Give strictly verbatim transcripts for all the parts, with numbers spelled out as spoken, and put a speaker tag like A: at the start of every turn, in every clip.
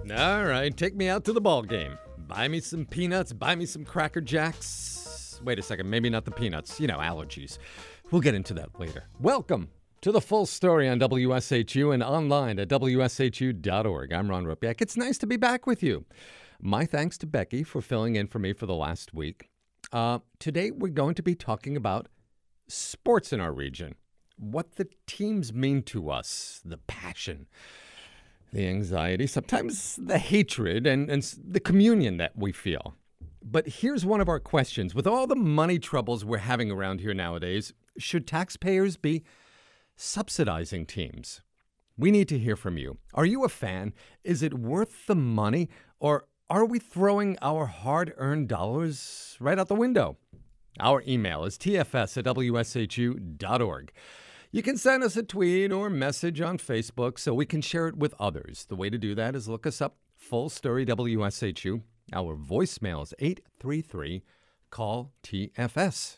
A: All right, take me out to the ball game. Buy me some peanuts, buy me some Cracker Jacks. Wait a second, maybe not the peanuts. You know, allergies. We'll get into that later. Welcome to the full story on W S H U and online at W S H U dot org. I'm Ron Ropiak. It's nice to be back with you. My thanks to Becky for filling in for me for the last week. Uh, today, we're going to be talking about sports in our region, what the teams mean to us, the passion, the anxiety, sometimes the hatred, and, and the communion that we feel. But here's one of our questions. With all the money troubles we're having around here nowadays, should taxpayers be subsidizing teams? We need to hear from you. Are you a fan? Is it worth the money? Or are we throwing our hard-earned dollars right out the window? Our email is t f s at w s h u dot org. You can send us a tweet or message on Facebook so we can share it with others. The way to do that is look us up, Full Story W S H U. Our voicemail is eight three three, call T F S.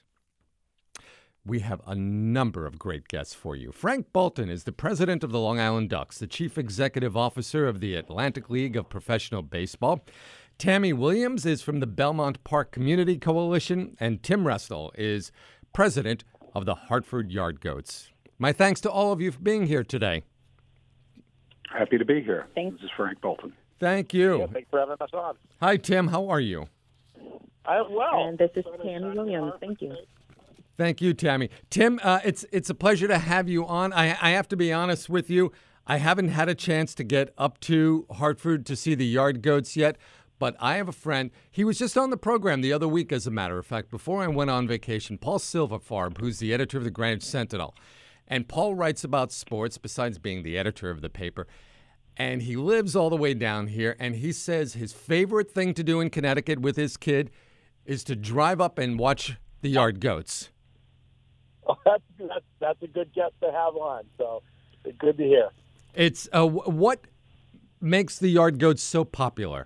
A: We have a number of great guests for you. Frank Bolton is the president of the Long Island Ducks, the chief executive officer of the Atlantic League of Professional Baseball. Tammy Williams is from the Belmont Park Community Coalition, and Tim Restle is president of the Hartford Yard Goats. My thanks to all of you for being here today.
B: Happy to be here.
C: Thanks.
B: This is Frank Bolton.
A: Thank you.
D: Yeah, thanks for having us on.
A: Hi, Tim. How are you?
D: I'm well.
C: And this is Tammy Williams. Thank you.
A: Thank you, Tammy. Tim, uh, it's it's a pleasure to have you on. I, I have to be honest with you. I haven't had a chance to get up to Hartford to see the Yard Goats yet, but I have a friend. He was just on the program the other week, as a matter of fact, before I went on vacation. Paul Silverfarb, who's the editor of the Greenwich Sentinel. And Paul writes about sports, besides being the editor of the paper. And he lives all the way down here, and he says his favorite thing to do in Connecticut with his kid is to drive up and watch the Yard Goats.
D: Oh, that's, that's that's a good guest to have on, so it's good to hear.
A: It's uh, what makes the Yard Goats so popular?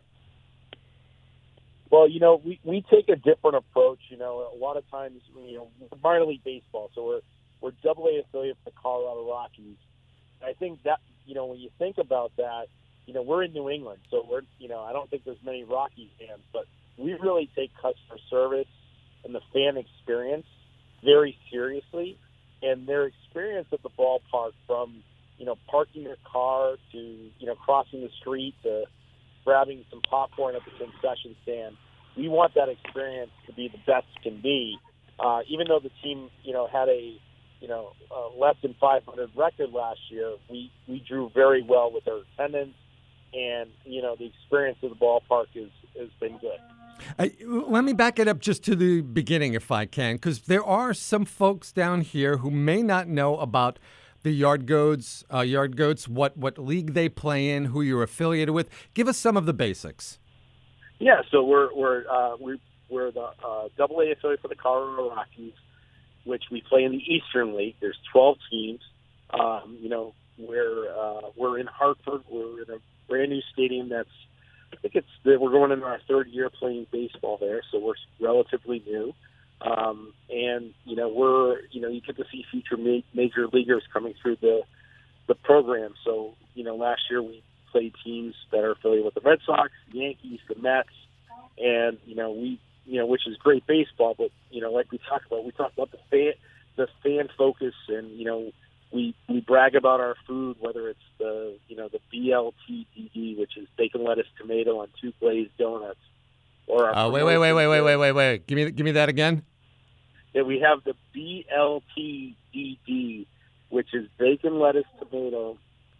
D: Well, you know, we, we take a different approach. You know, a lot of times, you know, we're minor league baseball, so we're we're double A affiliate for the Colorado Rockies. I think that, you know, when you think about that, you know, we're in New England, so we're, you know, I don't think there's many Rockies fans, but we really take customer service and the fan experience very seriously, and their experience at the ballpark, from, you know, parking their car to, you know, crossing the street to grabbing some popcorn at the concession stand, we want that experience to be the best it can be. Uh, even though the team, you know, had a, you know, uh, less than five hundred record last year, we, we drew very well with our attendance, and, you know, the experience of the ballpark is, has been good.
A: I, let me back it up just to the beginning, if I can, because there are some folks down here who may not know about the Yard Goats, uh, Yard Goats, what, what league they play in, who you're affiliated with. Give us some of the basics.
D: Yeah, so we're we're uh, we're, we're the uh, double A affiliate for the Colorado Rockies, which we play in the Eastern League. There's twelve teams. Um, you know, we're uh, we're in Hartford. We're in a brand new stadium that's, I think it's, we're going into our third year playing baseball there, so we're relatively new. Um, and, you know, we're, you know, you get to see future ma- major leaguers coming through the the program. So, you know, last year we played teams that are affiliated with the Red Sox, the Yankees, the Mets, and, you know, we, you know, which is great baseball, but, you know, like we talked about, we talked about the fan, the fan focus, and, you know, We we brag about our food, whether it's the, you know, the B L T D D, which is bacon, lettuce, tomato on two glazed donuts. Or our
A: uh, wait, wait, wait, wait, wait, wait, wait, wait. Give me give me that again.
D: Yeah, we have the B L T D D, which is bacon, lettuce, tomato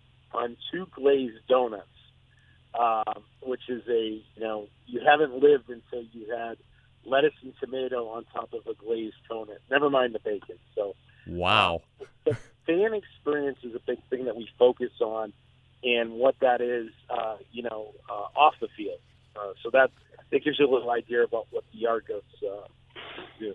D: on two glazed donuts, uh, which is a, you know, you haven't lived until you had lettuce and tomato on top of a glazed donut. Never mind the bacon. So.
A: Wow.
D: The fan experience is a big thing that we focus on, and what that is, uh, you know, uh, off the field. Uh, so that, that gives you a little idea about what the Yard Goats uh, do.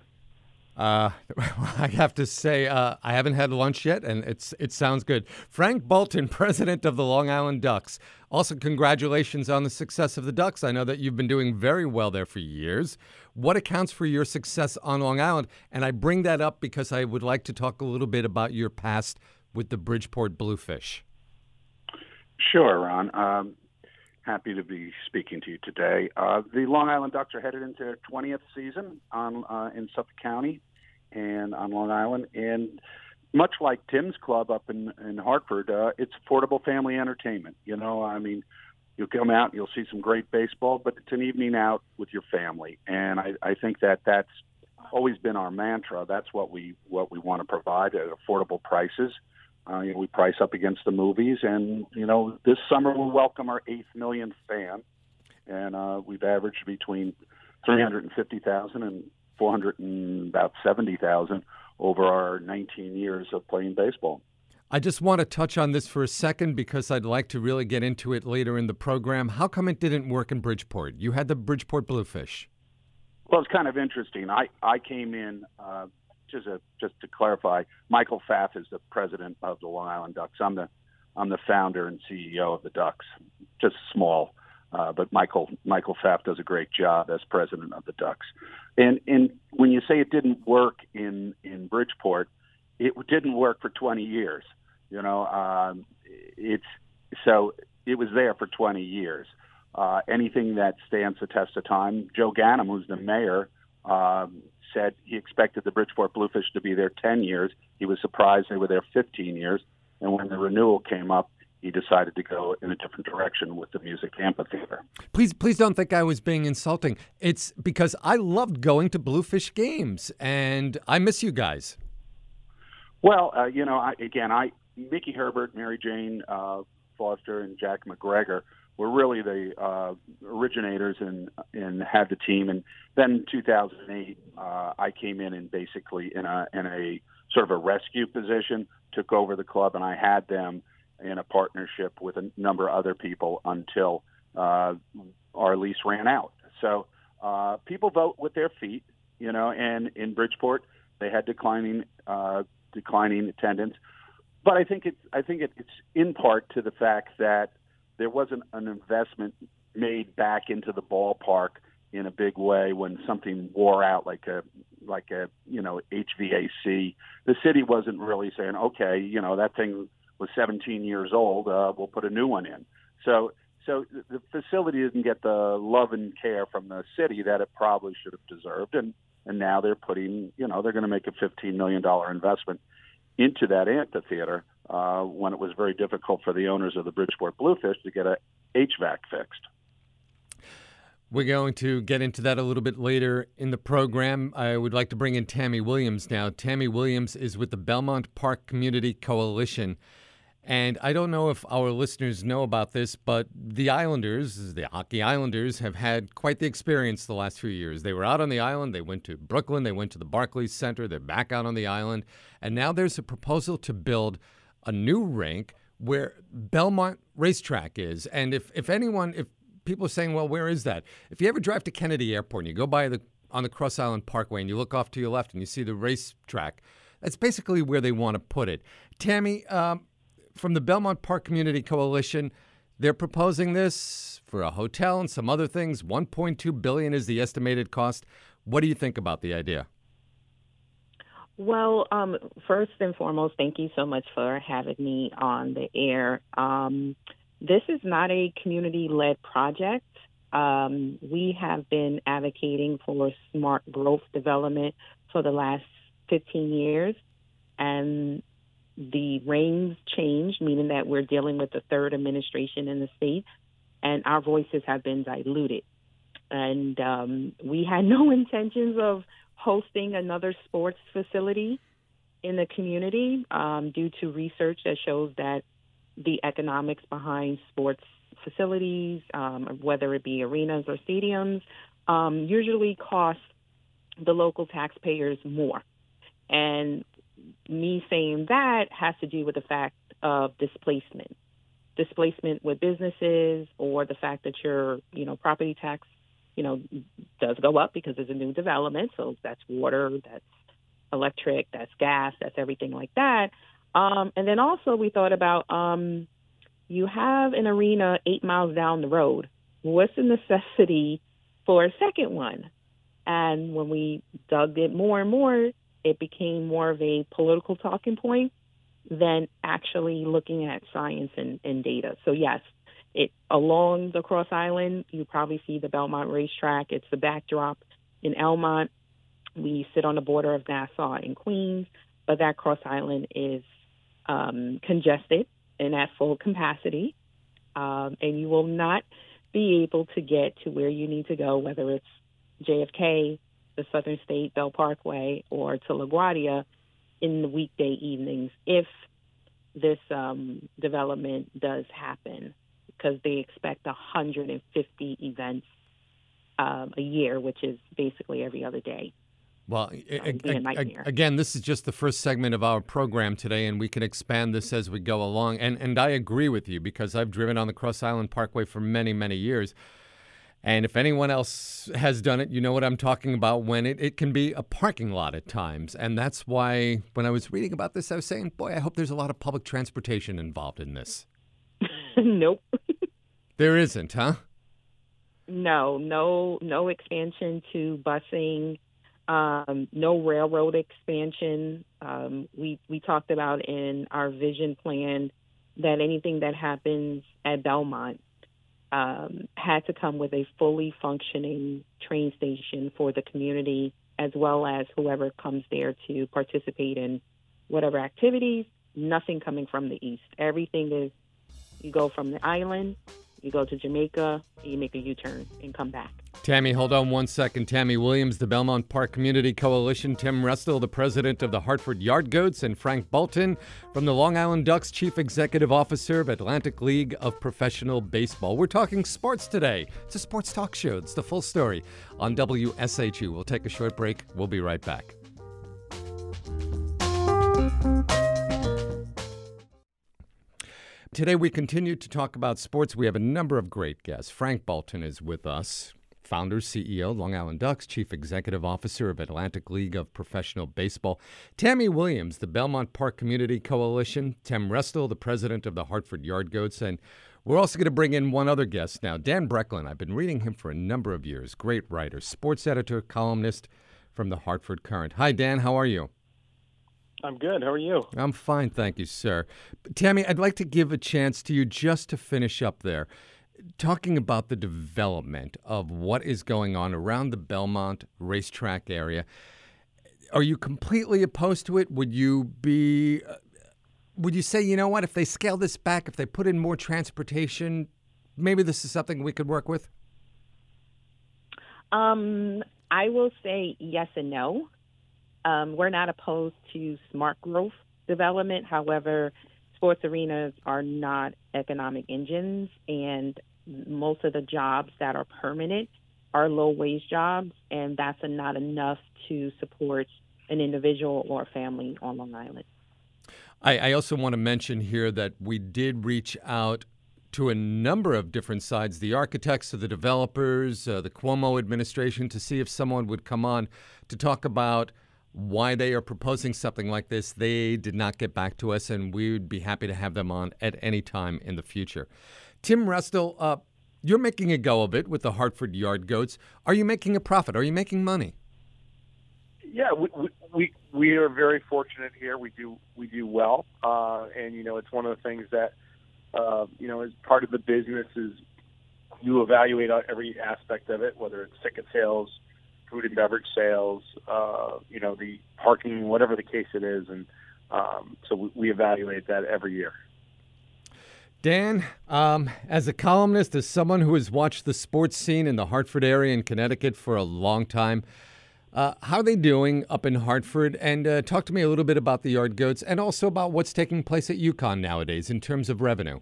A: Uh, I have to say, uh, I haven't had lunch yet, and it's it sounds good. Frank Bolton, president of the Long Island Ducks. Also, congratulations on the success of the Ducks. I know that you've been doing very well there for years. What accounts for your success on Long Island? And I bring that up because I would like to talk a little bit about your past with the Bridgeport Bluefish.
B: Sure, Ron. Um, Happy to be speaking to you today. Uh, the Long Island Ducks are headed into their twentieth season on uh, in Suffolk County and on Long Island. And much like Tim's club up in, in Hartford, uh, it's affordable family entertainment. You know, I mean, you'll come out and you'll see some great baseball, but it's an evening out with your family. And I, I think that that's always been our mantra. That's what we what we want to provide at affordable prices. Uh, you know, we price up against the movies, and you know, this summer we'll welcome our eighth millionth fan, and uh, we've averaged between three hundred and fifty thousand and four hundred and about seventy thousand over our nineteen years of playing baseball.
A: I just want to touch on this for a second because I'd like to really get into it later in the program. How come it didn't work in Bridgeport? You had the Bridgeport Bluefish.
B: Well, it's kind of interesting. I I came in. Uh, Just, a, just to clarify, Michael Pfaff is the president of the Long Island Ducks. I'm the I'm the founder and C E O of the Ducks. Just small, uh, but Michael Michael Pfaff does a great job as president of the Ducks. And and when you say it didn't work in in Bridgeport, it didn't work for twenty years. You know, um, it's so it was there for twenty years. Uh, anything that stands the test of time. Joe Ganem, who's the mayor, Um, said he expected the Bridgeport Bluefish to be there ten years. He was surprised they were there fifteen years. And when the renewal came up, he decided to go in a different direction with the Music Amphitheater.
A: Please, please don't think I was being insulting. It's because I loved going to Bluefish games, and I miss you guys.
B: Well, uh, you know, I, again, I Mickey Herbert, Mary Jane uh, Foster, and Jack McGregor were really the uh, originators and and had the team. And then in two thousand eight, uh, I came in and basically in a in a sort of a rescue position, took over the club, and I had them in a partnership with a number of other people until uh, our lease ran out. So uh, people vote with their feet, you know. And in Bridgeport, they had declining uh, declining attendance, but I think it's I think it, it's in part to the fact that there wasn't an investment made back into the ballpark in a big way when something wore out, like a like a you know H V A C. The city wasn't really saying, okay, you know that thing was seventeen years old, uh, we'll put a new one in. So so the facility didn't get the love and care from the city that it probably should have deserved, and and now they're putting you know they're going to make a fifteen million dollar investment into that amphitheater. Uh, when it was very difficult for the owners of the Bridgeport Bluefish to get a H V A C fixed.
A: We're going to get into that a little bit later in the program. I would like to bring in Tammy Williams now. Tammy Williams is with the Belmont Park Community Coalition. And I don't know if our listeners know about this, but the Islanders, the Hockey Islanders, have had quite the experience the last few years. They were out on the island. They went to Brooklyn. They went to the Barclays Center. They're back out on the island. And now there's a proposal to build a new rink where Belmont Racetrack is. And if, if anyone, if people are saying, well, where is that? If you ever drive to Kennedy Airport and you go by the on the Cross Island Parkway and you look off to your left and you see the racetrack, that's basically where they want to put it. Tammy, um, from the Belmont Park Community Coalition, they're proposing this for a hotel and some other things. one point two billion dollars is the estimated cost. What do you think about the idea?
C: Well, um, first and foremost, thank you so much for having me on the air. Um, this is not a community-led project. Um, we have been advocating for smart growth development for the last fifteen years, and the reins changed, meaning that we're dealing with the third administration in the state, and our voices have been diluted. And um, we had no intentions of hosting another sports facility in the community um, due to research that shows that the economics behind sports facilities, um, whether it be arenas or stadiums, um, usually cost the local taxpayers more. And me saying that has to do with the fact of displacement. Displacement with businesses, or the fact that your, you know, property tax, you know, does go up because there's a new development. So that's water, that's electric, that's gas, that's everything like that. Um, and then also we thought about um, you have an arena eight miles down the road. What's the necessity for a second one? And when we dug it more and more, it became more of a political talking point than actually looking at science and, and data. So yes, It along the Cross Island, you probably see the Belmont Racetrack. It's the backdrop in Elmont. We sit on the border of Nassau and Queens, but that Cross Island is um, congested and at full capacity, um, and you will not be able to get to where you need to go, whether it's J F K, the Southern State Bell Parkway, or to LaGuardia in the weekday evenings if this um, development does happen, because they expect one hundred fifty events um, a year, which is basically every other day.
A: Well,
C: Um, be a nightmare.
A: again, this is just the first segment of our program today, and we can expand this as we go along. And and I agree with you, because I've driven on the Cross Island Parkway for many, many years. And if anyone else has done it, you know what I'm talking about, when it, it can be a parking lot at times. And that's why when I was reading about this, I was saying, boy, I hope there's a lot of public transportation involved in this.
C: Nope.
A: There isn't, huh?
C: No, no, no expansion to busing, um, no railroad expansion. Um, we we talked about in our vision plan that anything that happens at Belmont um, had to come with a fully functioning train station for the community, as well as whoever comes there to participate in whatever activities. Nothing coming from the east. Everything is, you go from the island, you go to Jamaica, you make a U-turn and come back.
A: Tammy, hold on one second. Tammy Williams, the Belmont Park Community Coalition. Tim Restel, the president of the Hartford Yard Goats. And Frank Bolton from the Long Island Ducks, chief executive officer of Atlantic League of Professional Baseball. We're talking sports today. It's a sports talk show. It's The Full Story on W S H U. We'll take a short break. We'll be right back. Today we continue to talk about sports. We have a number of great guests. Frank Bolton is with us, founder, C E O, Long Island Ducks, chief executive officer of Atlantic League of Professional Baseball. Tammy Williams, the Belmont Park Community Coalition. Tim Restel, the president of the Hartford Yard Goats. And we're also going to bring in one other guest now, Dan Brecklin. I've been reading him for a number of years. Great writer, sports editor, columnist from the Hartford Courant. Hi, Dan. How are you?
E: I'm good. How are you?
A: I'm fine, thank you, sir. Tammy, I'd like to give a chance to you just to finish up there, talking about the development of what is going on around the Belmont racetrack area. Are you completely opposed to it? Would you be, uh, would you say, you know what, if they scale this back, if they put in more transportation, maybe this is something we could work with?
C: Um, I will say yes and no. Um, we're not opposed to smart growth development. However, sports arenas are not economic engines, and most of the jobs that are permanent are low-wage jobs, and that's not enough to support an individual or a family on Long Island.
A: I, I also want to mention here that we did reach out to a number of different sides, the architects, to the developers, uh, the Cuomo administration, to see if someone would come on to talk about why they are proposing something like this. They did not get back to us, and we would be happy to have them on at any time in the future. Tim Restel, uh, you're making a go of it with the Hartford Yard Goats. Are you making a profit? Are you making money?
D: Yeah, we we we are very fortunate here. We do we do well, uh, and you know it's one of the things that uh, you know as part of the business is you evaluate every aspect of it, whether it's ticket sales, food and beverage sales, uh, you know, the parking, whatever the case it is. And um, so we, we evaluate that every year.
A: Dan, um, as a columnist, as someone who has watched the sports scene in the Hartford area in Connecticut for a long time, uh, how are they doing up in Hartford? And uh, talk to me a little bit about the Yard Goats and also about what's taking place at UConn nowadays in terms of revenue.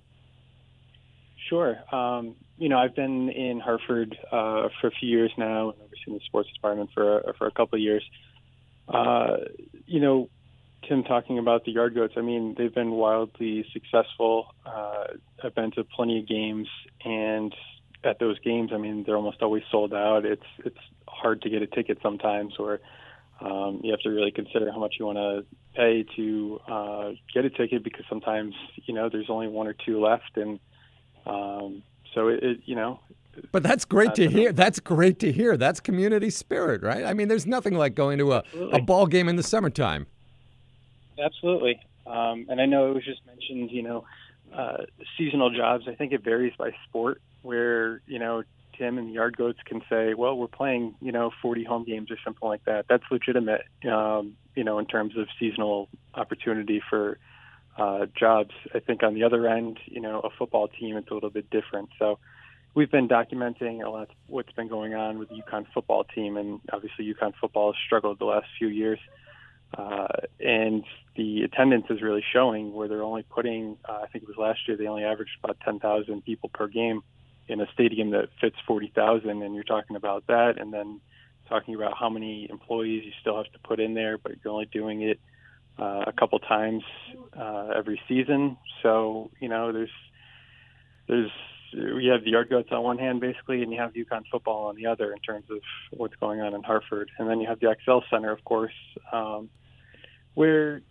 E: Sure. Um, you know, I've been in Hartford uh, for a few years now, and overseen the sports department for for a couple of years. Uh, you know, Tim talking about the Yard Goats, I mean, they've been wildly successful. Uh, I've been to plenty of games, and at those games, I mean, they're almost always sold out. It's it's hard to get a ticket sometimes, or um, you have to really consider how much you want to pay to uh, get a ticket, because sometimes, you know, there's only one or two left, and Um, so it, it, you know.
A: But that's great to hear. That's great to hear. That's community spirit, right? I mean, there's nothing like going to a, a ball game in the summertime.
E: Absolutely. Um, and I know it was just mentioned, you know, uh, seasonal jobs, I think it varies by sport where, you know, Tim and the Yard Goats can say, well, we're playing, you know, forty home games or something like that. That's legitimate, um, you know, in terms of seasonal opportunity for uh, jobs. I think on the other end, you know, a football team, it's a little bit different. So we've been documenting a lot what's been going on with the UConn football team, and obviously UConn football has struggled the last few years. Uh, and the attendance is really showing where they're only putting, uh, I think it was last year, they only averaged about ten thousand people per game in a stadium that fits forty thousand, and you're talking about that, and then talking about how many employees you still have to put in there, but you're only doing it uh, a couple times uh, every season. So, you know, there's, there's, you have the Yard Goats on one hand, basically, and you have UConn football on the other in terms of what's going on in Hartford. And then you have the X L Center, of course, um, where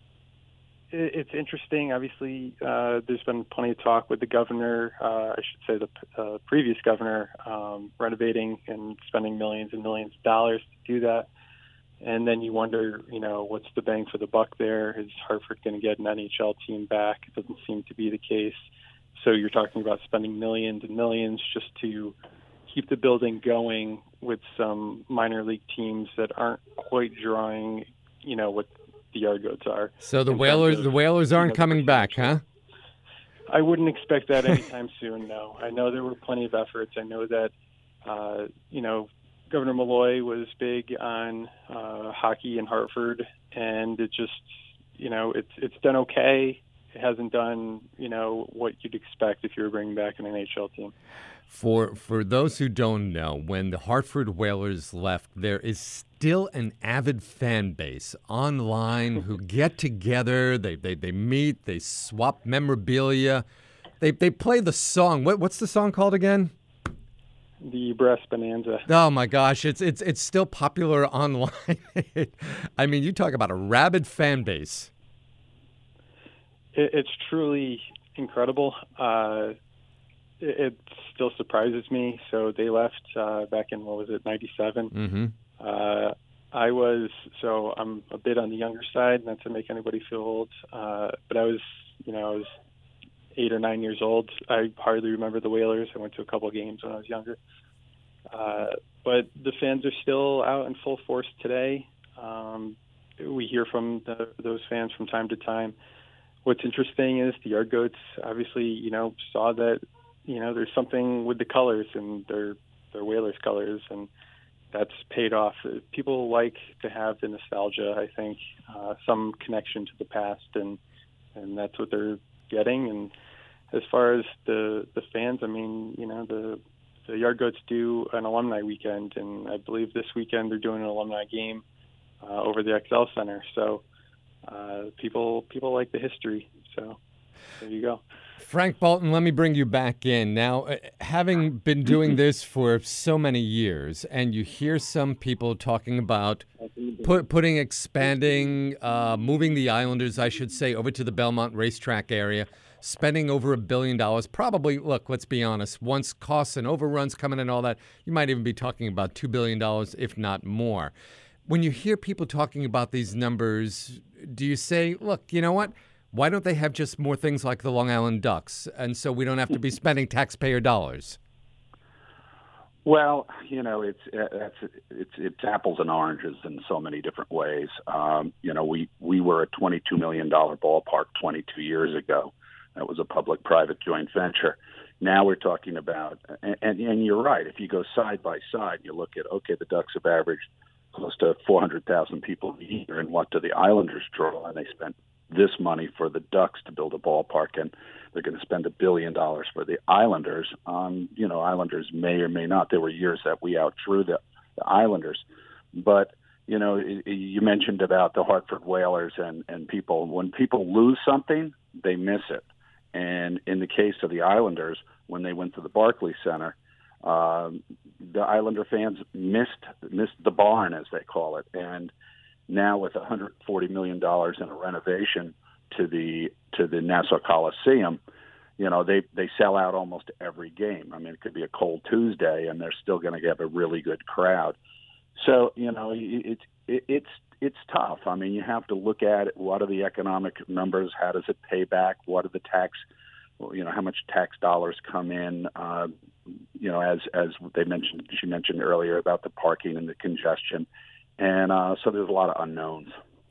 E: it's interesting. Obviously, uh, there's been plenty of talk with the governor, uh, I should say the uh, previous governor, um, renovating and spending millions and millions of dollars to do that. And then you wonder, you know, what's the bang for the buck there? Is Hartford going to get an N H L team back? It doesn't seem to be the case. So you're talking about spending millions and millions just to keep the building going with some minor league teams that aren't quite drawing, you know, what the Yard Goats are.
A: So the Whalers, of, the Whalers aren't you know, coming back, huh?
E: I wouldn't expect that anytime soon. No, I know there were plenty of efforts. I know that, uh, you know, Governor Malloy was big on uh, hockey in Hartford, and it just, you know, it's it's done okay. It hasn't done, you know, what you'd expect if you were bringing back an N H L team.
A: For for those who don't know, when the Hartford Whalers left, there is still an avid fan base online who get together. They they, they meet. They swap memorabilia. They they play the song. What what's the song called again?
E: The Brass Bonanza.
A: Oh my gosh, it's it's it's still popular online. I mean, you talk about a rabid fan base.
E: It, it's truly incredible. Uh, It still surprises me. So they left uh, back in, what was it, ninety-seven?
A: Mm-hmm.
E: Uh, I was, so I'm a bit on the younger side, not to make anybody feel old, uh, but I was, you know, I was eight or nine years old. I hardly remember the Whalers. I went to a couple of games when I was younger. Uh, but the fans are still out in full force today. Um, we hear from the, those fans from time to time. What's interesting is the Yard Goats obviously, you know, saw that, you know, there's something with the colors and their their Whalers colors, and that's paid off. People like to have the nostalgia, I think, uh, some connection to the past, and and that's what they're getting. And as far as the the fans, I mean, you know, the the Yard Goats do an alumni weekend, and I believe this weekend they're doing an alumni game uh, over the X L Center. So uh, people people like the history. So there you go.
A: Frank Bolton, let me bring you back in. Now, uh, having been doing this for so many years, and you hear some people talking about put, putting, expanding, uh, moving the Islanders, I should say, over to the Belmont racetrack area, spending over a billion dollars. Probably, look, let's be honest, once costs and overruns come in and all that, you might even be talking about two billion dollars, if not more. When you hear people talking about these numbers, do you say, look, you know what? Why don't they have just more things like the Long Island Ducks, and so we don't have to be spending taxpayer dollars?
B: Well, you know, it's it's it's, it's apples and oranges in so many different ways. Um, you know, we, we were a twenty-two million dollars ballpark twenty-two years ago. That was a public-private joint venture. Now we're talking about, and, and, and you're right, if you go side by side, you look at, okay, the Ducks have averaged close to four hundred thousand people a year, and what do the Islanders draw? And they spent this money for the Ducks to build a ballpark, and they're going to spend a billion dollars for the Islanders. Um, you know, Islanders may or may not. There were years that we outdrew the, the Islanders. But, you know, it, it, you mentioned about the Hartford Whalers and, and people. When people lose something, they miss it. And in the case of the Islanders, when they went to the Barclays Center, um, the Islander fans missed missed the barn, as they call it. And now with one hundred forty million dollars in a renovation to the to the Nassau Coliseum, you know, they, they sell out almost every game. I mean, it could be a cold Tuesday, and they're still going to have a really good crowd. So, you know, it's it, it's it's tough. I mean, you have to look at it. What are the economic numbers? How does it pay back? What are the tax you know, how much tax dollars come in. Uh, you know, as as they mentioned, she mentioned earlier about the parking and the congestion, and uh, so there's a lot of unknowns.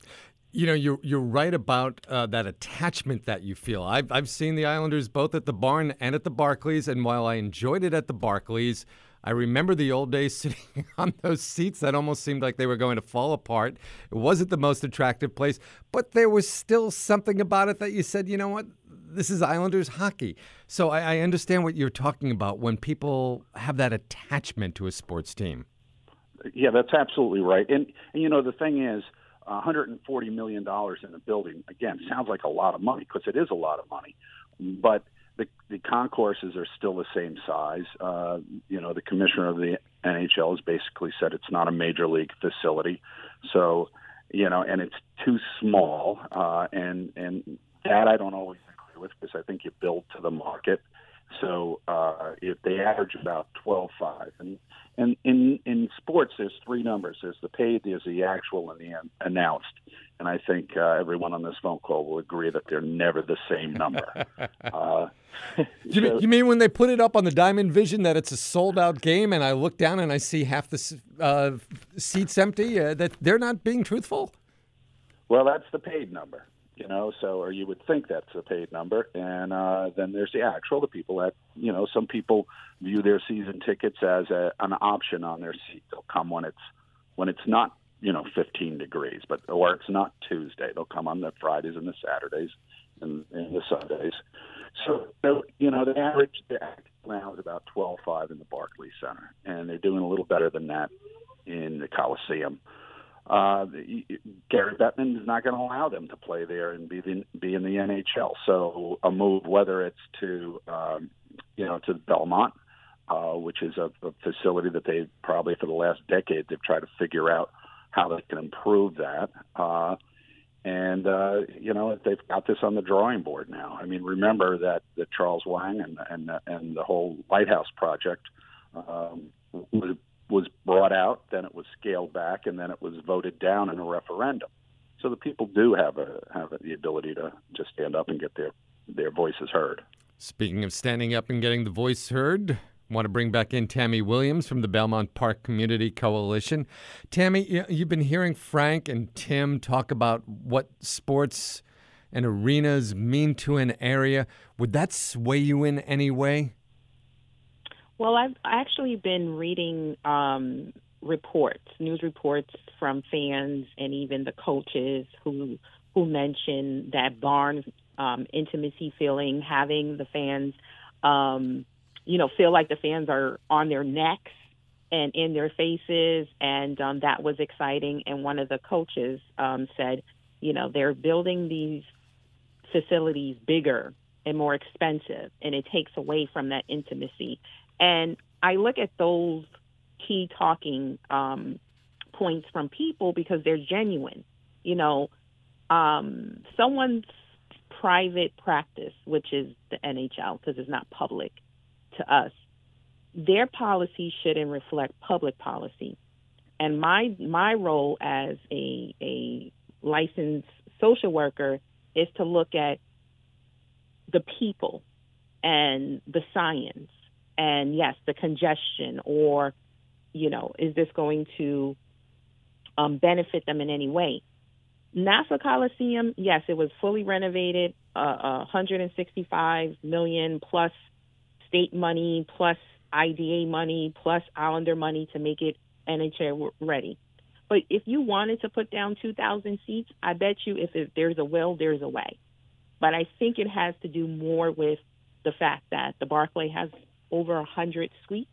A: You know, you're you're right about uh, that attachment that you feel. I've I've seen the Islanders both at the Barn and at the Barclays, and while I enjoyed it at the Barclays, I remember the old days sitting on those seats that almost seemed like they were going to fall apart. It wasn't the most attractive place, but there was still something about it that you said, you know what, this is Islanders hockey. So I, I understand what you're talking about when people have that attachment to a sports team.
B: Yeah, that's absolutely right. And, and you know, the thing is, one hundred forty million dollars in a building, again, sounds like a lot of money because it is a lot of money. But the, the concourses are still the same size. Uh, you know, the commissioner of the N H L has basically said it's not a major league facility. So, you know, and it's too small. Uh, and, and that I don't always agree with because I think you build to the market. So uh, if they average about twelve five, and and in in sports there's three numbers: there's the paid, there's the actual, and the an- announced. And I think uh, everyone on this phone call will agree that they're never the same number. uh,
A: you, mean, you mean when they put it up on the Diamond Vision that it's a sold out game, and I look down and I see half the uh, seats empty? Uh, that they're not being truthful?
B: Well, that's the paid number. You know, so or you would think that's a paid number, and uh, then there's the actual. The people that you know, some people view their season tickets as a, an option on their seat. They'll come when it's when it's not you know fifteen degrees, but or it's not Tuesday. They'll come on the Fridays and the Saturdays and, and the Sundays. So, so you know, the average the average now is about twelve five in the Barclays Center, and they're doing a little better than that in the Coliseum. Uh, Gary Bettman is not going to allow them to play there and be the, be in the N H L. So a move, whether it's to um, you know to Belmont, uh, which is a, a facility that they probably for the last decade they've tried to figure out how they can improve that. Uh, and uh, you know they've got this on the drawing board now. I mean, remember that, that Charles Wang and and and the whole Lighthouse project um, was. was brought out, then it was scaled back, and then it was voted down in a referendum. So the people do have a have the ability to just stand up and get their, their voices heard.
A: Speaking of standing up and getting the voice heard, I want to bring back in Tammy Williams from the Belmont Park Community Coalition. Tammy, you've been hearing Frank and Tim talk about what sports and arenas mean to an area. Would that sway you in any way?
C: Well, I've actually been reading um, reports, news reports from fans and even the coaches who who mention that Barnes um, intimacy feeling, having the fans, um, you know, feel like the fans are on their necks and in their faces, and um, that was exciting. And one of the coaches um, said, you know, they're building these facilities bigger and more expensive, and it takes away from that intimacy. And I look at those key talking um, points from people because they're genuine. You know, um, someone's private practice, which is the N H L, because it's not public to us, their policy shouldn't reflect public policy. And my my role as a a licensed social worker is to look at the people and the science. And yes, the congestion, or, you know, is this going to um, benefit them in any way? Nassau Coliseum, yes, it was fully renovated, uh, one hundred sixty-five million dollars plus state money, plus I D A money, plus Islander money to make it N H L ready. But if you wanted to put down two thousand seats, I bet you if it, there's a will, there's a way. But I think it has to do more with the fact that the Barclay has over one hundred suites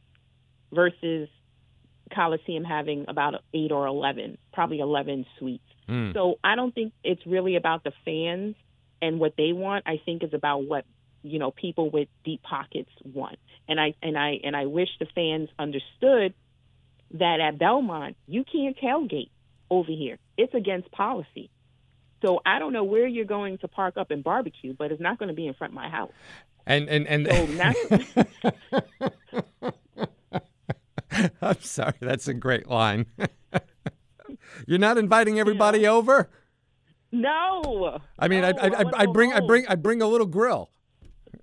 C: versus Coliseum having about eight or eleven, probably eleven suites. Mm. So I don't think it's really about the fans and what they want. I think it's about what, you know, people with deep pockets want. And I and I and I wish the fans understood that at Belmont you can't tailgate over here. It's against policy. So I don't know where you're going to park up and barbecue, but it's not going to be in front of my house.
A: And and and
C: so now-
A: I'm sorry, that's a great line. You're not inviting everybody yeah. over?
C: No.
A: I mean,
C: no,
A: I, I, I, I bring, I bring, I bring a little grill.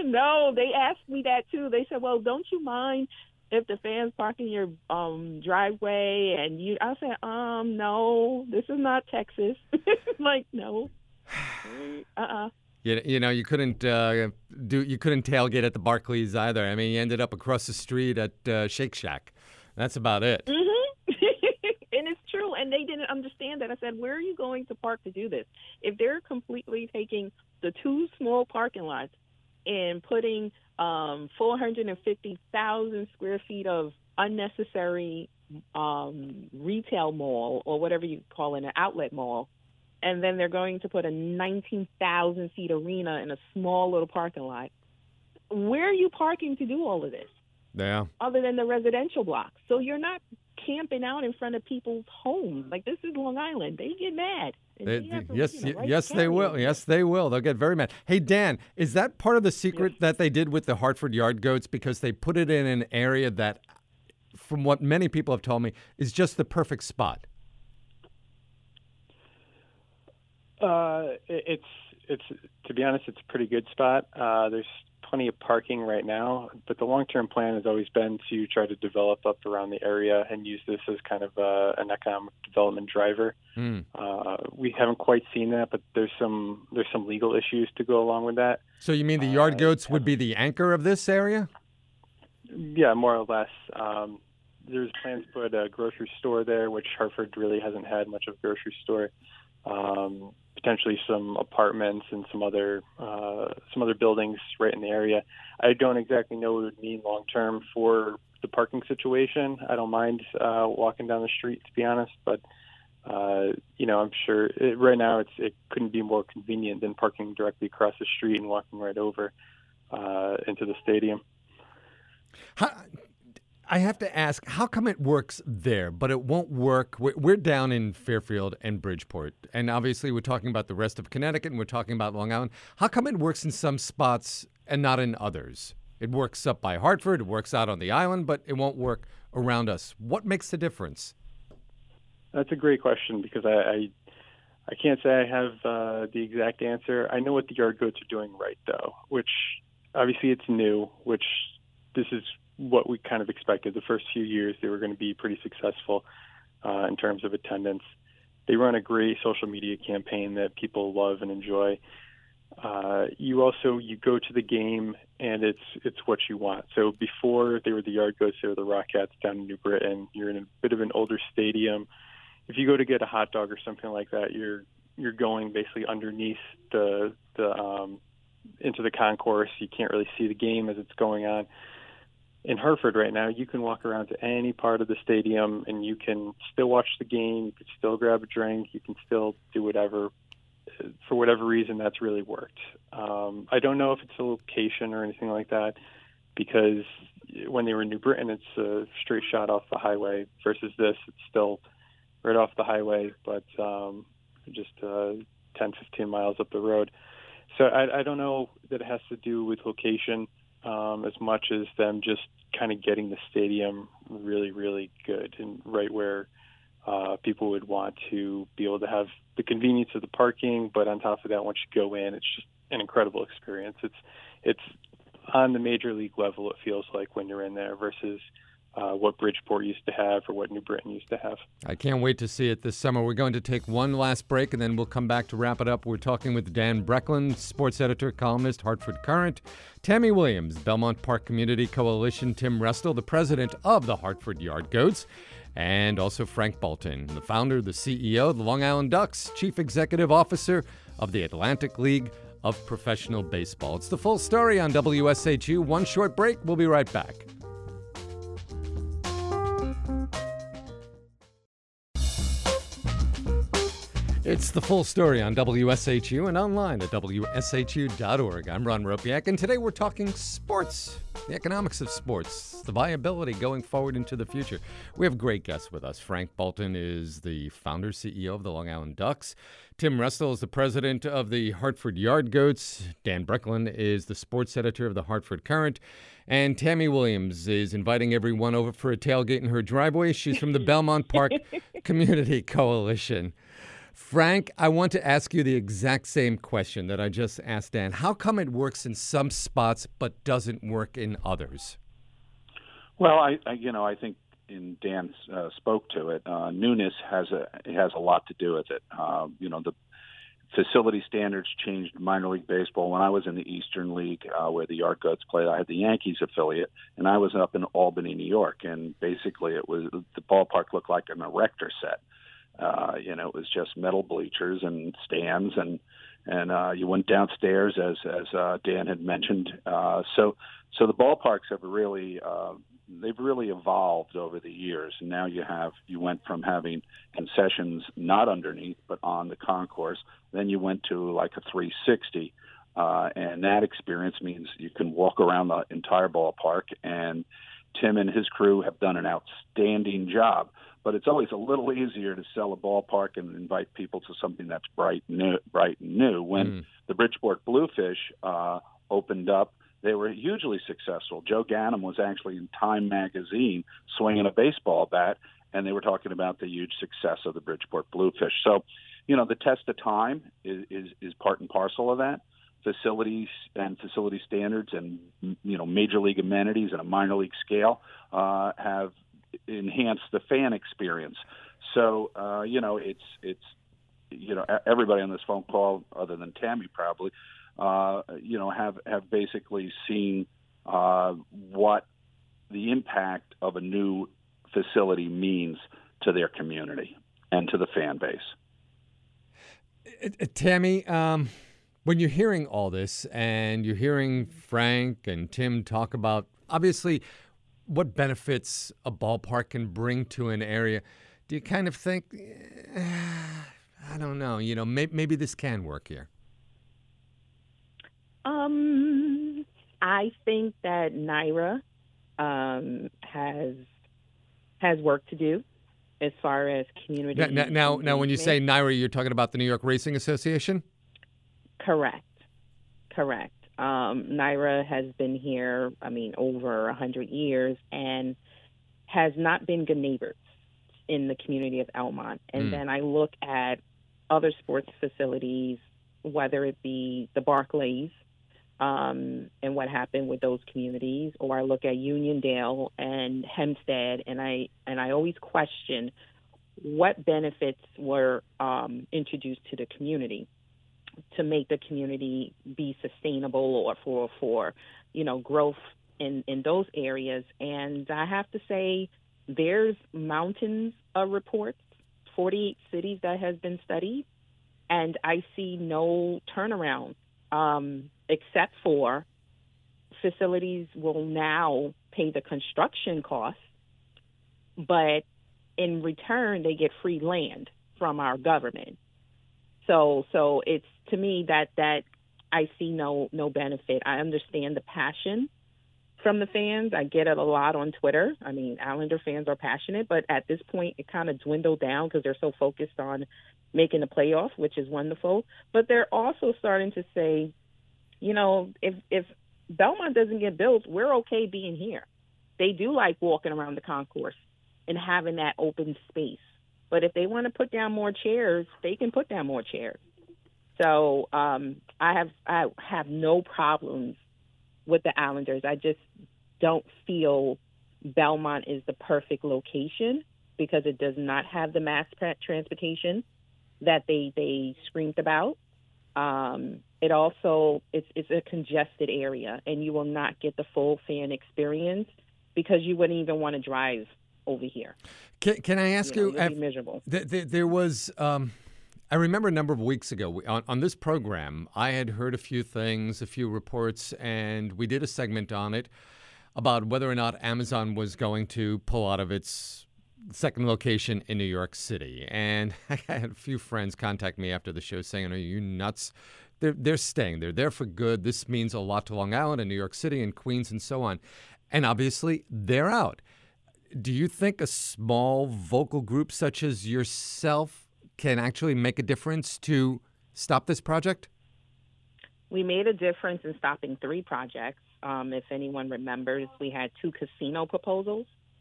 C: No, they asked me that too. They said, "Well, don't you mind if the fans park in your um, driveway?" And you, I said, "Um, no, this is not Texas." Like, no, uh, uh-uh.
A: You, you know, you couldn't uh, do you couldn't tailgate at the Barclays either. I mean, you ended up across the street at uh, Shake Shack. That's about it.
C: Mm-hmm. And it's true. And they didn't understand that. I said, "Where are you going to park to do this? If they're completely taking the two small parking lots and putting um, four hundred fifty thousand square feet of unnecessary um, retail mall, or whatever you call it, an outlet mall, and then they're going to put a nineteen thousand seat arena in a small little parking lot. Where are you parking to do all of this?
A: Yeah.
C: Other than the residential blocks. So you're not camping out in front of people's homes. Like, this is Long Island. They get mad. And
A: They-
C: they have to,
A: yes,
C: you know,
A: y-
C: right
A: yes,
C: to
A: they
C: carry
A: will.
C: it.
A: Yes, they will. They'll get very mad. Hey, Dan, is that part of the secret
C: Yes.
A: that they did with the Hartford Yard Goats? Because they put it in an area that, from what many people have told me, is just the perfect spot.
E: Uh, it- it's it's to be honest, it's a pretty good spot. Uh, there's plenty of parking right now, but the long-term plan has always been to try to develop up around the area and use this as kind of uh, an economic development driver.
A: Mm.
E: Uh, we haven't quite seen that, but there's some there's some legal issues to go along with that.
A: So you mean the Yard
E: Uh,
A: Goats would be the anchor of this area?
E: Yeah, more or less. Um, there's plans to put a grocery store there, which Hartford really hasn't had much of a grocery store. Um, potentially some apartments and some other uh, some other buildings right in the area. I don't exactly know what it would mean long term for the parking situation. I don't mind uh, walking down the street, to be honest, but uh, you know, I'm sure it, right now it's it couldn't be more convenient than parking directly across the street and walking right over uh, into the stadium.
A: How, I have to ask, how come it works there, but it won't work? We're, we're down in Fairfield and Bridgeport, and obviously we're talking about the rest of Connecticut, and we're talking about Long Island. How come it works in some spots and not in others? It works up by Hartford, it works out on the island, but it won't work around us. What makes the difference?
E: That's a great question because I, I, I can't say I have uh, the exact answer. I know what the Yard Goats are doing right, though, which obviously it's new, which this is what we kind of expected. The first few years, they were going to be pretty successful uh, in terms of attendance. They run a great social media campaign that people love and enjoy. Uh, you also you go to the game and it's it's what you want. So before they were the Yard Goats, they were the Rockettes down in New Britain. You're in a bit of an older stadium. If you go to get a hot dog or something like that, you're you're going basically underneath the the um, into the concourse. You can't really see the game as it's going on. In Hartford right now, you can walk around to any part of the stadium and you can still watch the game. You can still grab a drink. You can still do whatever. For whatever reason, that's really worked. Um, I don't know if it's a location or anything like that, because when they were in New Britain, it's a straight shot off the highway versus this. It's still right off the highway, but um, just uh, ten, fifteen miles up the road. So I, I don't know that it has to do with location um, as much as them just kind of getting the stadium really, really good and right where uh, people would want to be able to have the convenience of the parking, but on top of that, once you go in, it's just an incredible experience. It's it's on the major league level, it feels like, when you're in there versus uh, what Bridgeport used to have or what New Britain used to have.
A: I can't wait to see it this summer. We're going to take one last break, and then we'll come back to wrap it up. We're talking with Dan Brecklin, sports editor, columnist, Hartford Courant, Tammy Williams, Belmont Park Community Coalition, Tim Restel, the president of the Hartford Yard Goats, and also Frank Bolton, the founder, the C E O of the Long Island Ducks, chief executive officer of the Atlantic League of Professional Baseball. It's the full story on W S H U. One short break. We'll be right back. It's the full story on W S H U and online at W S H U dot org. I'm Ron Ropiak, and today we're talking sports, the economics of sports, the viability going forward into the future. We have great guests with us. Frank Bolton is the founder, C E O of the Long Island Ducks. Tim Restel is the president of the Hartford Yard Goats. Dan Brecklin is the sports editor of the Hartford Courant. And Tammy Williams is inviting everyone over for a tailgate in her driveway. She's from the Belmont Park Community Coalition. Frank, I want to ask you the exact same question that I just asked Dan. How come it works in some spots but doesn't work in others?
B: Well, I, I you know, I think in Dan uh, spoke to it. Uh, newness has a has a lot to do with it. Uh, you know, the facility standards changed minor league baseball. When I was in the Eastern League, uh, where the Yard Goats played, I had the Yankees affiliate, and I was up in Albany, New York, and basically it was the ballpark looked like an erector set. Uh, you know, it was just metal bleachers and stands, and and uh, you went downstairs, as as uh, Dan had mentioned. Uh, so so the ballparks have really uh, they've really evolved over the years. And now you have you went from having concessions not underneath but on the concourse. Then you went to like a three sixty, uh, and that experience means you can walk around the entire ballpark. And Tim and his crew have done an outstanding job. But it's always a little easier to sell a ballpark and invite people to something that's bright, new, bright and new. When mm. the Bridgeport Bluefish uh, opened up, they were hugely successful. Joe Ganem was actually in Time magazine swinging a baseball bat, and they were talking about the huge success of the Bridgeport Bluefish. So, you know, the test of time is, is, is part and parcel of that. Facilities and facility standards and, you know, major league amenities and a minor league scale uh, have enhance the fan experience. So, uh, you know, it's, it's, you know, everybody on this phone call, other than Tammy probably, uh, you know, have, have basically seen uh, what the impact of a new facility means to their community and to the fan base.
A: Uh, Tammy, um, when you're hearing all this and you're hearing Frank and Tim talk about, obviously, what benefits a ballpark can bring to an area, do you kind of think, eh, I don't know, you know, may, maybe this can work here?
C: Um, I think that NYRA um, has has work to do as far as community.
A: Now, now, now, now, when you say NYRA, you're talking about the New York Racing Association?
C: Correct. Correct. Um, NYRA has been here, I mean, over one hundred years and has not been good neighbors in the community of Elmont. And mm. then I look at other sports facilities, whether it be the Barclays um, and what happened with those communities, or I look at Uniondale and Hempstead, and I and I always question what benefits were um, introduced to the community to make the community be sustainable or for, for you know, growth in, in those areas. And I have to say there's mountains of reports, forty-eight cities that has been studied, and I see no turnaround um, except for facilities will now pay the construction costs, but in return they get free land from our government. So, so it's to me that that I see no no benefit. I understand the passion from the fans. I get it a lot on Twitter. I mean, Islander fans are passionate, but at this point, it kind of dwindled down because they're so focused on making the playoff, which is wonderful. But they're also starting to say, you know, if if Belmont doesn't get built, we're okay being here. They do like walking around the concourse and having that open space. But if they want to put down more chairs, they can put down more chairs. So um, I have I have no problems with the Islanders. I just don't feel Belmont is the perfect location because it does not have the mass transportation that they they screamed about. Um, it also it's it's a congested area, and you will not get the full fan experience because you wouldn't even want to drive over here.
A: Can, can I ask you?
C: you know, miserable.
A: Th- th- there was, um, I remember a number of weeks ago we, on, on this program, I had heard a few things, a few reports, and we did a segment on it about whether or not Amazon was going to pull out of its second location in New York City. And I had a few friends contact me after the show saying, "Are you nuts? They're they're staying. They're there for good. This means a lot to Long Island and New York City and Queens and so on." And obviously, they're out. Do you think a small vocal group such as yourself can actually make a difference to stop this project?
C: We made a difference in stopping three projects. Um, if anyone remembers, we had two casino proposals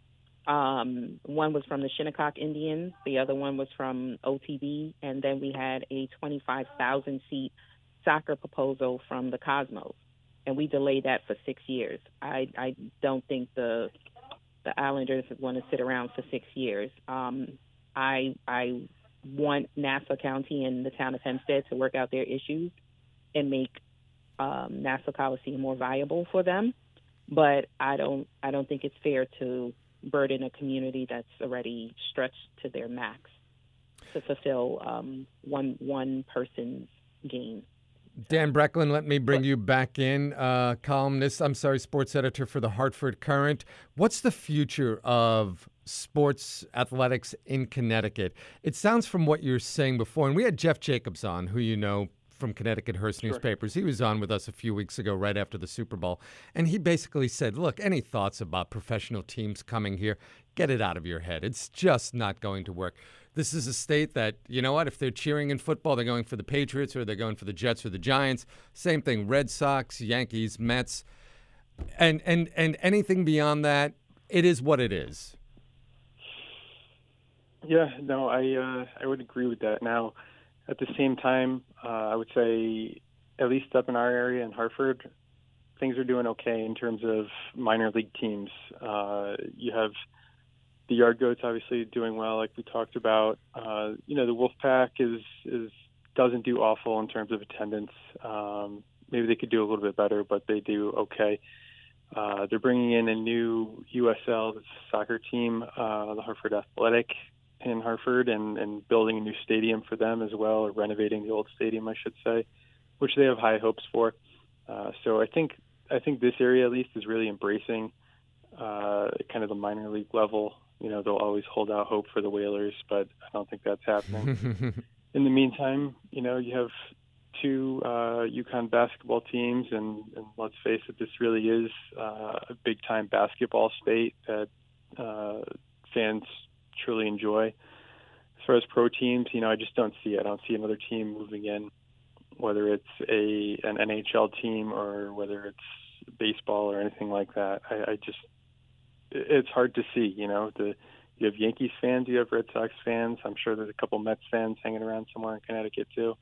C: Um, one was from the Shinnecock Indians. The other one was from O T B. And then we had a twenty-five thousand seat soccer proposal from the Cosmos. And we delayed that for six years. I, I don't think the the Islanders want to sit around for six years. Um, I I want Nassau County and the town of Hempstead to work out their issues and make um, Nassau Coliseum more viable for them. But I don't I don't think it's fair to burden a community that's already stretched to their max to fulfill um, one one person's gain.
A: Dan Brecklin, let me bring you back in. Uh, columnist, I'm sorry, sports editor for the Hartford Courant. What's the future of sports athletics in Connecticut? It sounds from what you're saying before, and we had Jeff Jacobs on, who you know from Connecticut Hearst
B: Sure.
A: newspapers. He was on with us a few weeks ago right after the Super Bowl, and he basically said, look, any thoughts about professional teams coming here, get it out of your head. It's just not going to work. This is a state that, you know what, if they're cheering in football, they're going for the Patriots or they're going for the Jets or the Giants. Same thing, Red Sox, Yankees, Mets. And and and anything beyond that, it is what it is.
E: Yeah, no, I uh, I would agree with that. Now, at the same time, uh, I would say, at least up in our area in Hartford, things are doing okay in terms of minor league teams. Uh, you have the Yard Goats obviously doing well, like we talked about. Uh, you know, the Wolfpack is is doesn't do awful in terms of attendance. Um, maybe they could do a little bit better, but they do okay. Uh, they're bringing in a new U S L soccer team, uh, the Hartford Athletic in Hartford, and, and building a new stadium for them as well, or renovating the old stadium, I should say, which they have high hopes for. Uh, so I think I think this area at least is really embracing uh, kind of the minor league level. You know, they'll always hold out hope for the Whalers, but I don't think that's happening. In the meantime, you know, you have two uh, UConn basketball teams, and, and let's face it, this really is uh, a big-time basketball state that uh, fans truly enjoy. As far as pro teams, you know, I just don't see it. I don't see another team moving in, whether it's a an N H L team or whether it's baseball or anything like that. I, I just it's hard to see. You know, the you have Yankees fans, you have Red Sox fans. I'm sure there's a couple Mets fans hanging around somewhere in Connecticut too.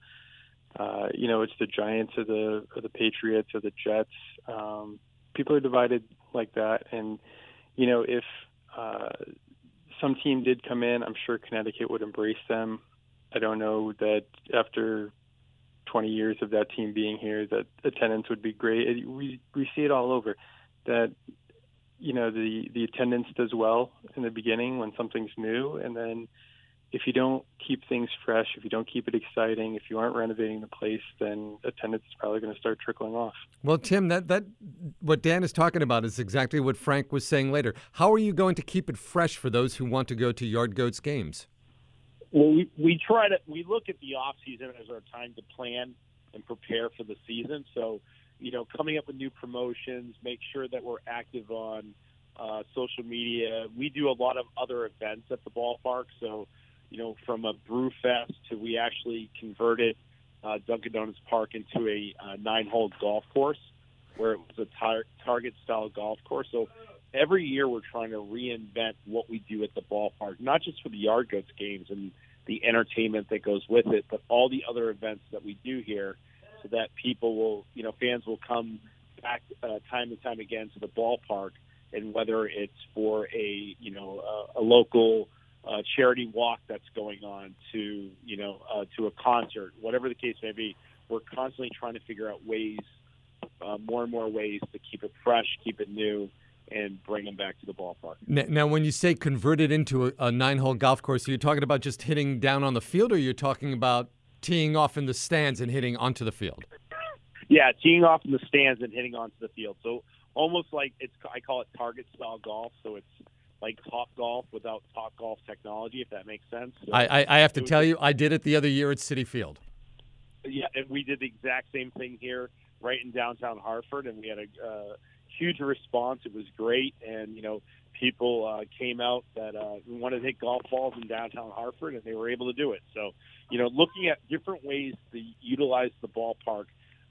E: Uh, you know, it's the Giants or the or the Patriots or the Jets. Um, people are divided like that, and you know, if uh, some team did come in, I'm sure Connecticut would embrace them. I don't know that after twenty years of that team being here, that attendance would be great. It, we we see it all over. That you know the the attendance does well in the beginning when something's new, and then if you don't keep things fresh, if you don't keep it exciting, if you aren't renovating the place, then attendance is probably going to start trickling off.
A: Well, Tim, that, that what Dan is talking about is exactly what Frank was saying later. How are you going to keep it fresh for those who want to go to Yard Goats games?
D: Well, we, we try to we look at the off season as our time to plan and prepare for the season. So, you know, coming up with new promotions, make sure that we're active on uh, social media. We do a lot of other events at the ballpark. So, you know, from a brew fest to we actually converted uh, Dunkin' Donuts Park into a uh, nine-hole golf course where it was a tar- target-style golf course. So every year we're trying to reinvent what we do at the ballpark, not just for the Yard Goats games and the entertainment that goes with it, but all the other events that we do here so that people will, you know, fans will come back uh, time and time again to the ballpark, and whether it's for a, you know, uh, a local Uh, charity walk that's going on to, you know, uh, to a concert, whatever the case may be, we're constantly trying to figure out ways, uh, more and more ways to keep it fresh, keep it new, and bring them back to the ballpark.
A: Now, when you say converted into a, a nine-hole golf course, are you talking about just hitting down on the field, or you're talking about teeing off in the stands and hitting onto the field?
D: Yeah, teeing off in the stands and hitting onto the field. So almost like it's, I call it target-style golf, so it's like Top Golf without Top Golf technology, if that makes sense. So
A: I, I, I have to tell you, I did it the other year at Citi Field.
D: Yeah, and we did the exact same thing here right in downtown Hartford, and we had a uh, huge response. It was great, and, you know, people uh, came out that uh, wanted to hit golf balls in downtown Hartford, and they were able to do it. So, you know, looking at different ways to utilize the ballpark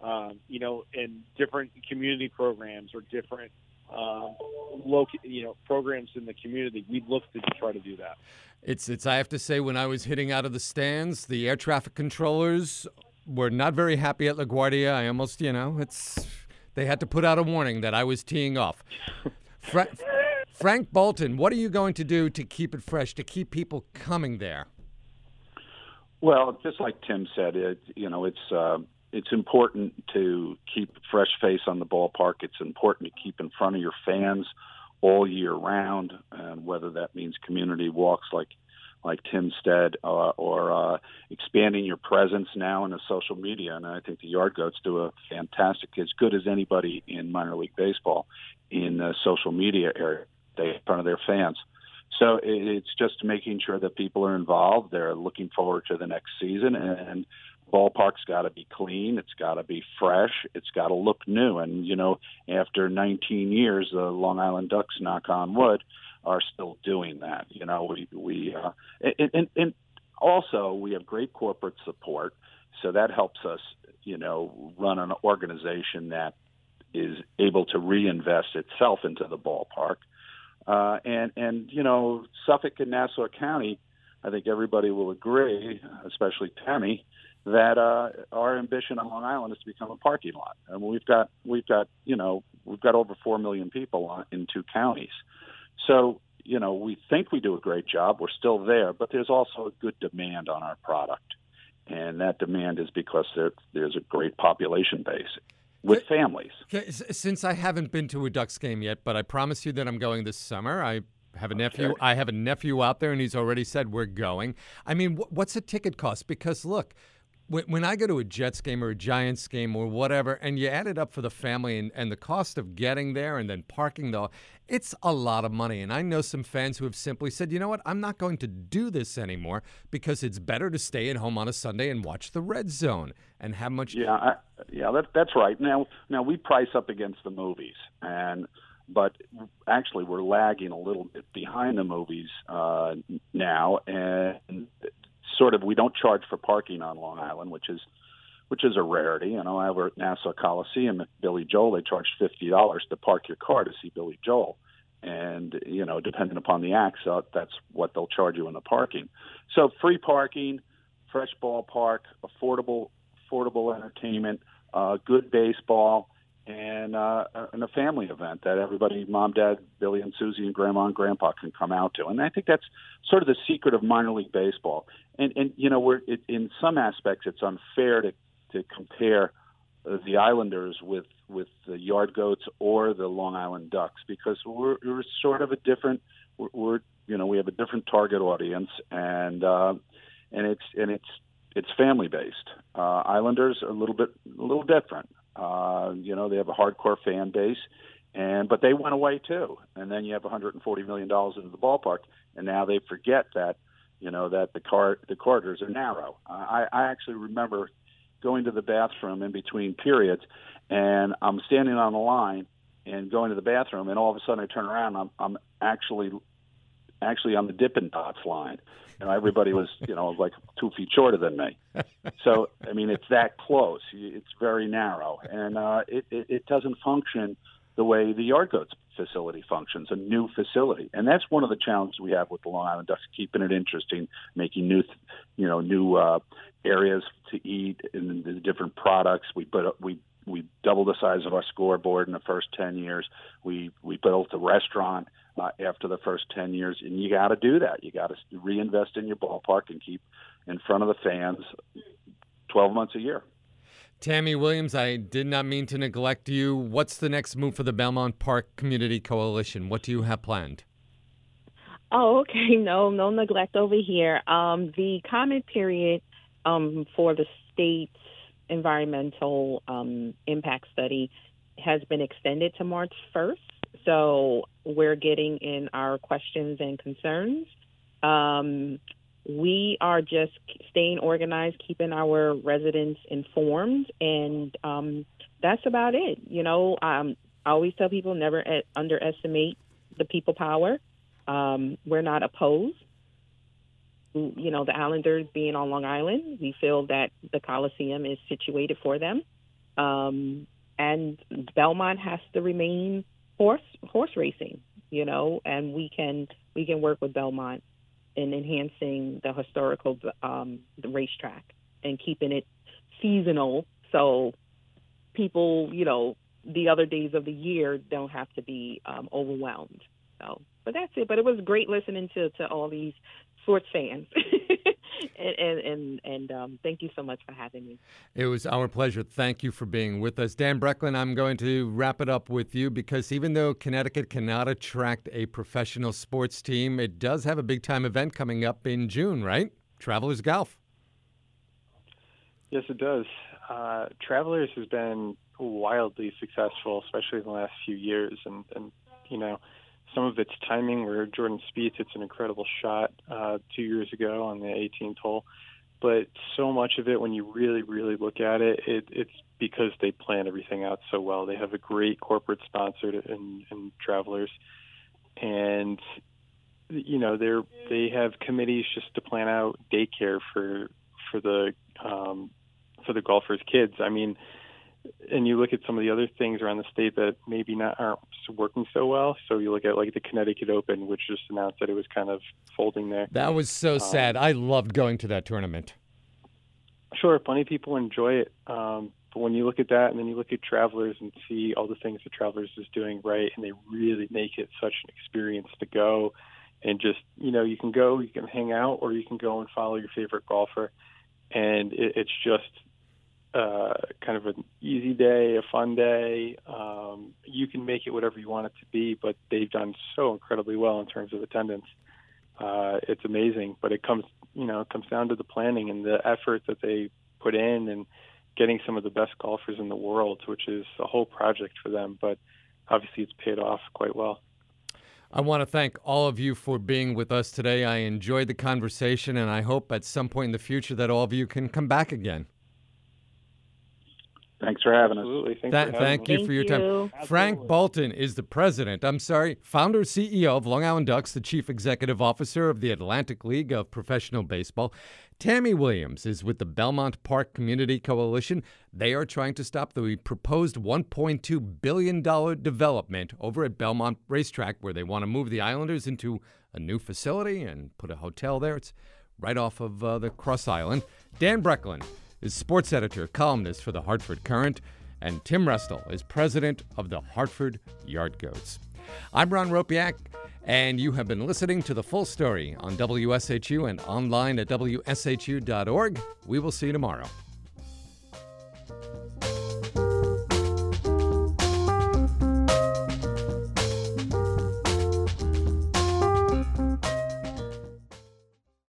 D: um, you know, in different community programs or different, um, local, you know, programs in the community. We'd look to try to do that.
A: It's, it's, I have to say, when I was hitting out of the stands, the air traffic controllers were not very happy at LaGuardia. I almost, you know, it's, they had to put out a warning that I was teeing off. Fra- Frank Bolton, what are you going to do to keep it fresh, to keep people coming there?
B: Well, just like Tim said, it, you know, it's uh, it's important to keep a fresh face on the ballpark. It's important to keep in front of your fans all year round, and whether that means community walks like like Tim said, uh, or uh, expanding your presence now in the social media. And I think the Yard Goats do a fantastic, as good as anybody in minor league baseball, in the social media area, they in front of their fans. So it's just making sure that people are involved. They're looking forward to the next season, and ballpark's got to be clean. It's got to be fresh. It's got to look new. And, you know, after nineteen years, the Long Island Ducks, knock on wood, are still doing that. You know, we, we uh, and, and, and also we have great corporate support. So that helps us, you know, run an organization that is able to reinvest itself into the ballpark. Uh, and, and, you know, Suffolk and Nassau County, I think everybody will agree, especially Tammy, that uh, our ambition on Long Island is to become a parking lot. And we've got, we've got, you know, we've got over four million people in two counties. So, you know, we think we do a great job. We're still there, but there's also a good demand on our product. And that demand is because there, there's a great population base with families.
A: Okay, since I haven't been to a Ducks game yet, but I promise you that I'm going this summer. I have a nephew.
B: Okay.
A: I have a nephew out there, and he's already said we're going. I mean, wh- what's a ticket cost? Because look, when, when I go to a Jets game or a Giants game or whatever, and you add it up for the family and, and the cost of getting there and then parking, though, it's a lot of money. And I know some fans who have simply said, you know what, I'm not going to do this anymore because it's better to stay at home on a Sunday and watch the Red Zone and have much.
B: Yeah, I, yeah, that, that's right. Now, now we price up against the movies, and but actually we're lagging a little bit behind the movies uh, now, and sort of we don't charge for parking on Long Island, which is which is a rarity. You know, over at Nassau Coliseum at Billy Joel, they charge fifty dollars to park your car to see Billy Joel. And, you know, depending upon the act, so that's what they'll charge you in the parking. So free parking, fresh ballpark, affordable affordable entertainment, uh, good baseball, and, uh, and a family event that everybody, mom, dad, Billy and Susie and grandma and grandpa can come out to. And I think that's sort of the secret of minor league baseball. And, and you know, we're, it, in some aspects, it's unfair to, to compare uh, the Islanders with, with the Yard Goats or the Long Island Ducks, because we're, we're sort of a different, we're, we're, you know, we have a different target audience, and, uh, and it's, and it's, it's family based. Uh, Islanders are a little bit, a little different. Uh, you know, they have a hardcore fan base, and but they went away too. And then you have one hundred forty million dollars into the ballpark, and now they forget that, you know, that the car the corridors are narrow. Uh, I, I actually remember going to the bathroom in between periods, and I'm standing on the line and going to the bathroom, and all of a sudden I turn around, and I'm, I'm actually actually on the Dippin' Dots line. You know, everybody was, you know, like two feet shorter than me. So, I mean, it's that close. It's very narrow. And uh, it, it, it doesn't function the way the Yard Goats facility functions, a new facility. And that's one of the challenges we have with the Long Island Ducks, keeping it interesting, making new, you know, new uh, areas to eat and the different products. We put we we doubled the size of our scoreboard in the first ten years. We we built a restaurant uh, after the first ten years, and you got to do that. You got to reinvest in your ballpark and keep in front of the fans twelve months a year.
A: Tammy Williams, I did not mean to neglect you. What's the next move for the Belmont Park Community Coalition? What do you have planned?
C: Oh, okay. No, no neglect over here. Um, the comment period um, for the state's environmental um, impact study has been extended to March first. So we're getting in our questions and concerns. Um, we are just staying organized, keeping our residents informed, and um, that's about it. You know, um, I always tell people never a- underestimate the people power. Um, we're not opposed. You know, the Islanders being on Long Island, we feel that the Coliseum is situated for them. Um, and Belmont has to remain horse horse racing, you know, and we can we can work with Belmont in enhancing the historical um, the racetrack and keeping it seasonal, so people, you know, the other days of the year don't have to be um, overwhelmed. So, but that's it. But it was great listening to, to all these sports fans. and and, and, and um, thank you so much for having me.
A: It was our pleasure. Thank you for being with us. Dan Brecklin, I'm going to wrap it up with you because even though Connecticut cannot attract a professional sports team, it does have a big-time event coming up in June, right? Travelers Golf.
E: Yes, it does. Uh, Travelers has been wildly successful, especially in the last few years. And, and you know, some of its timing, where Jordan Spieth hits an incredible shot uh, two years ago on the eighteenth hole. But so much of it, when you really, really look at it, it it's because they plan everything out so well. They have a great corporate sponsor in, in Travelers. And, you know, they're they have committees just to plan out daycare for for the um, for the golfers' kids. I mean, and you look at some of the other things around the state that maybe not aren't working so well. So you look at like the Connecticut Open, which just announced that it was kind of folding there.
A: That was so um, sad. I loved going to that tournament.
E: Sure, plenty of people enjoy it. Um, but when you look at that and then you look at Travelers and see all the things that Travelers is doing right, and they really make it such an experience to go and just, you know, you can go, you can hang out, or you can go and follow your favorite golfer. And it, it's just uh, kind of an easy day, a fun day. Um, you can make it whatever you want it to be, but they've done so incredibly well in terms of attendance. Uh, it's amazing, but it comes, you know, it comes down to the planning and the effort that they put in and getting some of the best golfers in the world, which is a whole project for them. But obviously it's paid off quite well.
A: I want to thank all of you for being with us today. I enjoyed the conversation, and I hope at some point in the future that all of you can come back again.
B: Thanks for having
E: Absolutely.
B: us.
E: Thanks
A: Th-
E: for having
A: thank
E: me.
A: you for your
C: Thank
A: time.
C: you.
A: Frank
E: Absolutely.
A: Bolton is the president, I'm sorry, founder, C E O of Long Island Ducks, the chief executive officer of the Atlantic League of Professional Baseball. Tammy Williams is with the Belmont Park Community Coalition. They are trying to stop the proposed one point two billion dollars development over at Belmont Racetrack, where they want to move the Islanders into a new facility and put a hotel there. It's right off of uh, the Cross Island. Dan Brecklin is sports editor, columnist for the Hartford Courant, and Tim Restel is president of the Hartford Yard Goats. I'm Ron Ropiak, and you have been listening to The Full Story on W S H U and online at W S H U dot org. We will see you tomorrow.